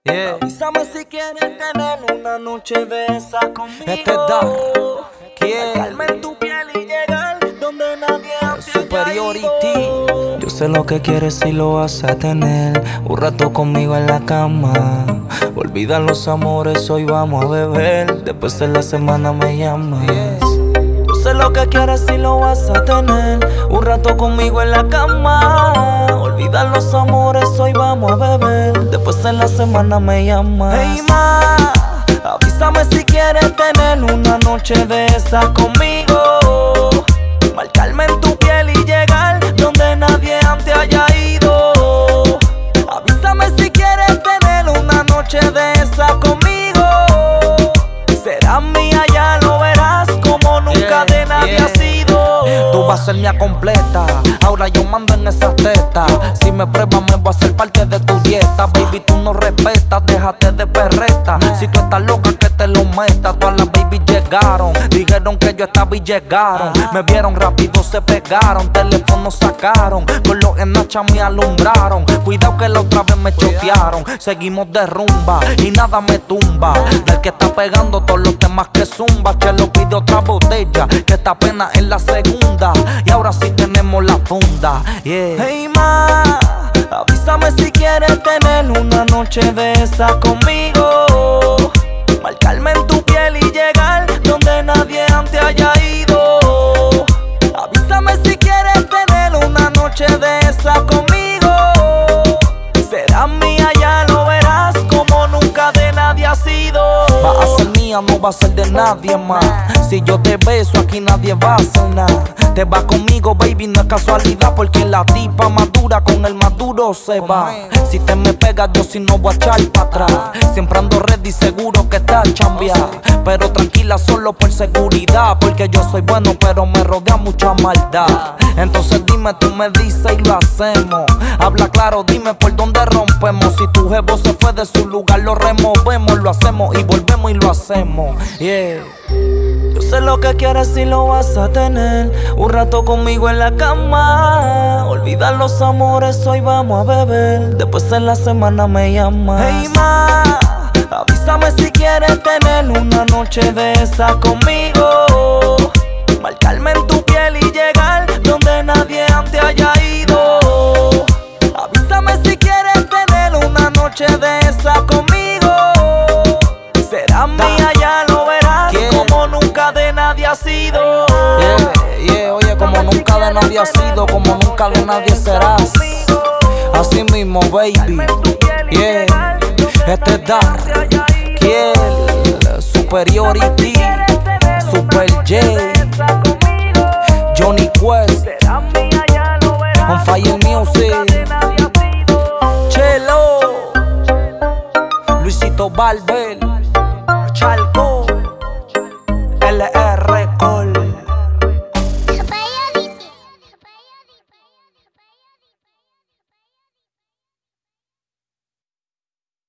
Avísame si quieres tener una noche de esa conmigo. Este es Dar. Calma en tu piel y llegar donde nadie Superiority. Yo sé lo que quieres y lo vas a tener. Un rato conmigo en la cama. Olvida los amores, hoy vamos a beber. Después de la semana me llamas. Yo sé lo que quieres y lo vas a tener. Un rato conmigo en la cama. Olvida los amores, hoy vamos a beber. Después de la semana me llamas. Hey ma, avísame si quieres tener una noche de esa conmigo. Marcarme en tu piel y llegar donde nadie antes haya ido. Avísame si quieres tener una noche de esa conmigo. Serás mía, ya lo verás, como nunca de nadie ha sido. Tú vas a ser mía completa, ahora yo mando en esas tetas. Si me pruebas me voy a hacer parte de tu dieta. Baby, tú no respetas, déjate de perreta. Si tú estás loca que te lo metas. Todas las baby llegaron, dijeron que yo estaba y llegaron. Me vieron rápido, se pegaron, teléfono sacaron. Con los enachas me alumbraron. Cuidado que la otra vez me chotearon. Seguimos de rumba y nada me tumba. Del que está pegando todos los temas que zumba. Que lo pide otra botella, que está apenas en la segunda. Y ahora sí tenemos la funda. Hey ma, avísame si quieres tener una noche de esa conmigo. Marcarme en tu piel y llegar donde nadie antes haya ido. Avísame si quieres tener una noche de esa conmigo. Serás mía, ya lo verás, como nunca de nadie ha sido. Va a ser mía, no va a ser de nadie más. Si yo te beso, aquí nadie va a hacer nada. Te vas conmigo, baby, no es casualidad. Porque la tipa madura con el maduro se va. Si te me pegas, yo si no voy a echar para atrás. Siempre ando ready, seguro que estás chambeada. Pero tranquila, solo por seguridad. Porque yo soy bueno, pero me rodea mucha maldad. Entonces dime, tú me dices y lo hacemos. Habla claro, dime por dónde rompemos. Si tu jevo se fue de su lugar, lo removemos. Lo hacemos y volvemos y lo hacemos. Yo sé lo que quieres y lo vas a tener. Un rato conmigo en la cama. Olvidar los amores, hoy vamos a beber. Después en la semana me llamas. Hey ma, avísame si quieres tener una noche de esa conmigo. Marcarme en tu piel y llegar donde nadie antes haya ido. Avísame si quieres tener una noche de esa conmigo. Serás mía, ya lo verás, como nunca de nadie ha sido. Oye, como nunca de nadie ha sido, como nunca de nadie serás. Así mismo, baby. Este es Dar. Superiority, Super J, Johnny Quest, On Fire Music, Chelo, Luisito Barber.